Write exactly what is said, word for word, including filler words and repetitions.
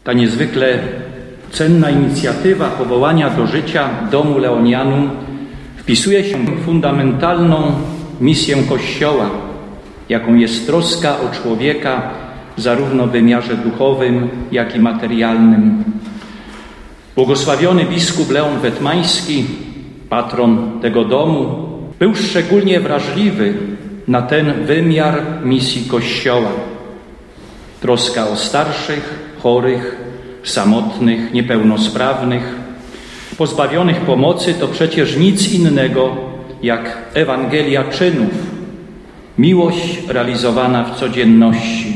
Ta niezwykle cenna inicjatywa powołania do życia Domu Leonianum wpisuje się w fundamentalną misję Kościoła, jaką jest troska o człowieka zarówno w wymiarze duchowym, jak i materialnym. Błogosławiony biskup Leon Wetmański, patron tego domu, był szczególnie wrażliwy na ten wymiar misji Kościoła. Troska o starszych, chorych, samotnych, niepełnosprawnych, pozbawionych pomocy to przecież nic innego jak Ewangelia czynów, miłość realizowana w codzienności.